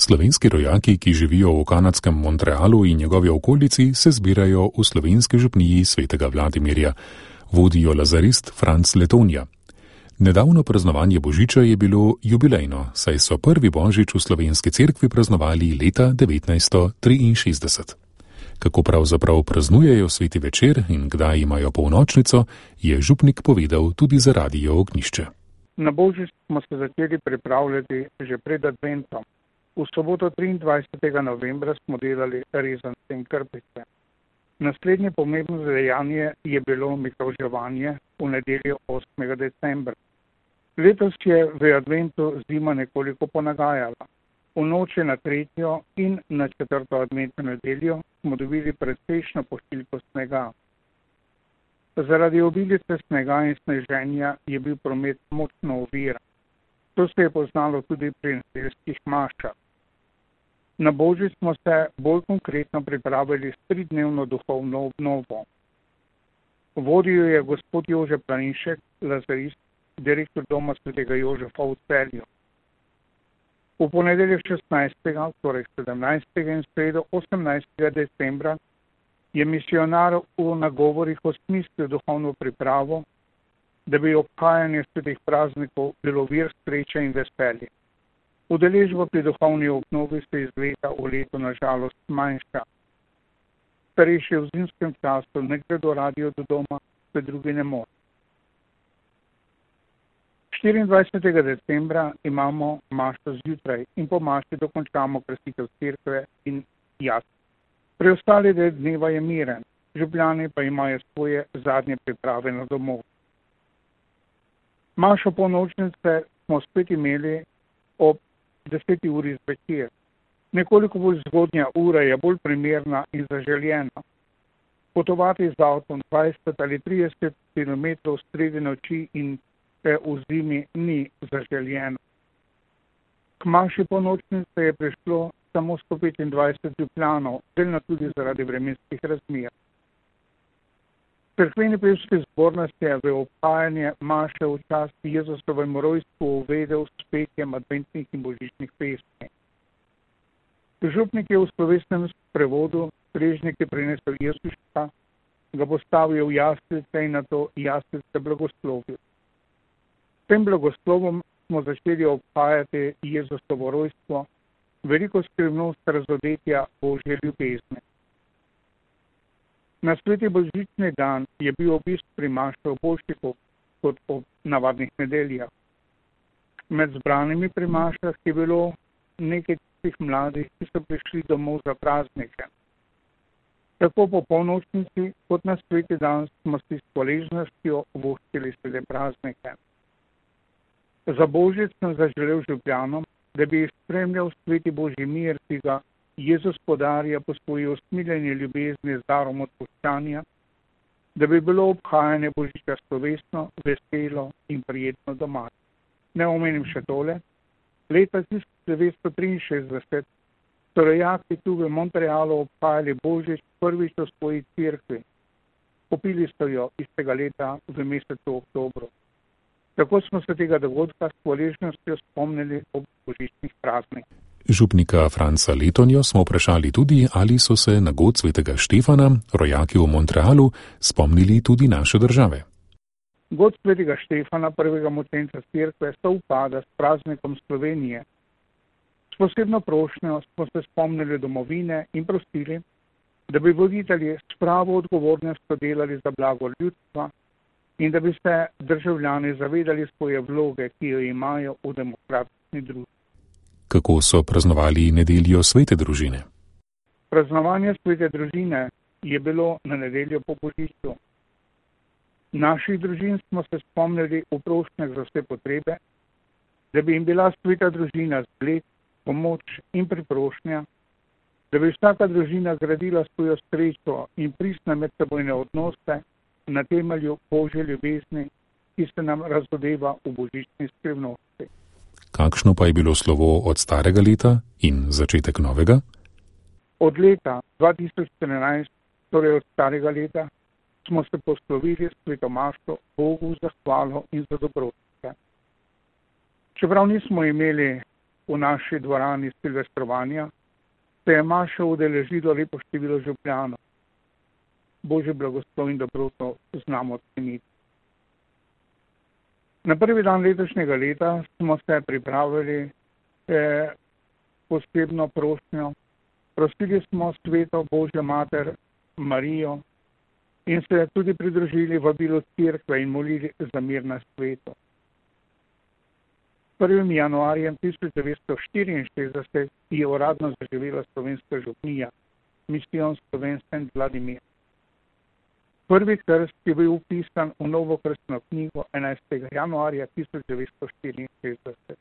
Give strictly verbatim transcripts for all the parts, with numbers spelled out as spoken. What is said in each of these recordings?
Slovenski rojaki, ki živijo v kanadskem Montrealu in njegovi okolici, se zbirajo v slovenski župniji svetega Vladimirja. Vodi jo lazarist Franc Letonja. Nedavno praznovanje Božiča je bilo jubilejno, saj so prvi Božič v slovenski cerkvi praznovali leta devetnajststo triinšestdeset. Kako pravzaprav praznujejo sveti večer in kdaj imajo polnočnico, je župnik povedal tudi za Radio Ognjišče. Na Božič smo se začeli pripravljati že pred adventom. V soboto triindvajsetega novembra smo delali rezance in krpice. Naslednje pomembno dejanje je bilo miklavževanje v nedeljo osmega decembra. Letos je v adventu zima nekoliko ponagajala. V noči na tretjo in na četrto adventno nedeljo smo dobili precejšno pošiljko snega. Zaradi obilice snega in sneženja je bil promet močno oviran. To se je poznalo tudi pri nedeljskih mašah. Na Božič smo se bolj konkretno pripravili s tridnevno duhovno obnovo. Vodil je gospod Jože Planinšek, lazarist, direktor doma svetega Jožefa v Celju. V ponedeljek šestnajstega, torej sedemnajstega in sredo osemnajstega decembra je misionar v nagovorih osmislil duhovno pripravo, da bi obhajanje svetih praznikov bilo vir sreče in veselja. Udeležba pri duhovni obnovi se iz leta v leto na žalost manjša. Starejši v zimskem času ne gredo radijo do doma, se drugi ne more. štiriindvajsetega decembra imamo mašo zjutraj in po maši dokončamo krstitev cerkve in jaz. Preostali del dneva je miren, župljani pa imajo svoje zadnje priprave na domov. Mašo polnočnice smo spet imeli ob deseti uri zvečer. Nekoliko bolj zgodnja ura je bolj primerna in zaželjena. Potovati z avtom dvajset ali trideset kilometrov sredi noči in v zimi ni zaželjeno. K maši polnočnice je prišlo samo sto petindvajset župljanov, delno tudi zaradi vremenskih razmer. Cerkveni pevski zbor nas je v obhajanje maše v čast Jezusovemu rojstvu uvedel s petjem adventnih in božičnih pesmi. Župnik je v slovesnem prevodu strežnike prinesel Jezuška, ga postavil v jaslice in nato jaslice blagoslovil. S tem blagoslovom smo začeli obhajati Jezusovo rojstvo, veliko skrivnost razodetja Božje ljubezni. Na sveti božični dan je bil obisk pri maši boljši kot ob navadnih nedeljah. Med zbranimi pri mašah je bilo nekaj tistih mladih, ki so prišli domov za praznike. Tako po polnočnici kot na sveti dan smo si s hvaležnostjo voščili svete praznike. Za Božič sem zaželel župljanom, da bi spremljal sveti Božji mir, ki ga Jezus podarja po svoji usmiljeni ljubezni z darom odpuščanja, da bi bilo obhajanje Božiča slovesno, veselo in prijetno doma. Ne omenim še tole. Leta tisoč devetsto triinšestdeset so rojaki tu v Montrealu obhajali Božič prvič v svoji cerkvi. Popili so jo istega leta v mesecu oktobru. Tako smo se tega dogodka s hvaležnostjo spomnili ob božičnih praznikih. Župnika Franca Letonjo smo vprašali tudi, ali so se na god svetega Štefana, rojaki v Montrealu, spomnili tudi naše države. God svetega Štefana, prvega mučenca cerkve, sovpada s praznikom Slovenije. S posebno prošnjo smo se spomnili domovine in prosili, da bi voditelji s pravo odgovornostjo delali za blago ljudstva in da bi se državljani zavedali svoje vloge, ki jo imajo v demokratični družbi. Kako so praznovali nedeljo svete družine? Praznovanje svete družine je bilo na nedeljo po Božiču. Naših družin smo se spomnili v prošnjah za vse potrebe, da bi jim bila sveta družina zgled, pomoč in priprošnja, da bi vsaka družina gradila svojo srečo in pristne medsebojne odnose na temelju Božje ljubezni, ki se nam razodeva v božični skrivnosti. Kakšno pa je bilo slovo od starega leta in začetek novega? Od leta dva tisoč trinajst, torej od starega leta, smo se poslovili s sveto mašo Bogu za hvalo in za dobrotke. Čeprav nismo imeli v naši dvorani silvestrovanja se je maša udeležilo lepo število župljanov. Božji blagoslov in dobroto znamo ceniti. Na prvi dan letošnjega leta smo se pripravili eh, posebno prošnjo. Prosili smo sveto Božjo mater Marijo in se tudi pridružili vabilu cerkve in molili za mir na svetu. prvim januarjem tisoč devetsto štiriinšestdeset je uradno zaživela slovenska župnija, misijon Slovenski Vladimir. Prvi krst je bil upisan v novo krstno knjigo enajstega januarja tisoč devetsto štiriinšestdeset.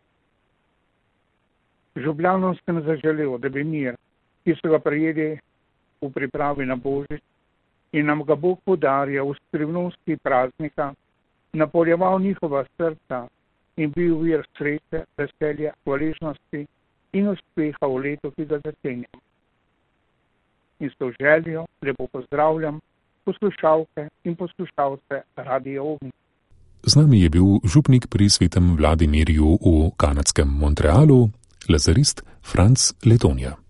Župljanom sem zaželel, da bi mir, ki so ga prejeli v pripravi na Božič in nam ga Bog podarja v skrivnosti praznika, napoljeval njihova srca in bil vir sreče, veselja, hvaležnosti in uspeha v letu, ki ga začenjam. In s to željo lepo pozdravljam poslušalke in poslušalce Radia Ognj. Z nami je bil župnik pri svetem Vladimirju v kanadskem Montrealu, lazarist Franz Letonja.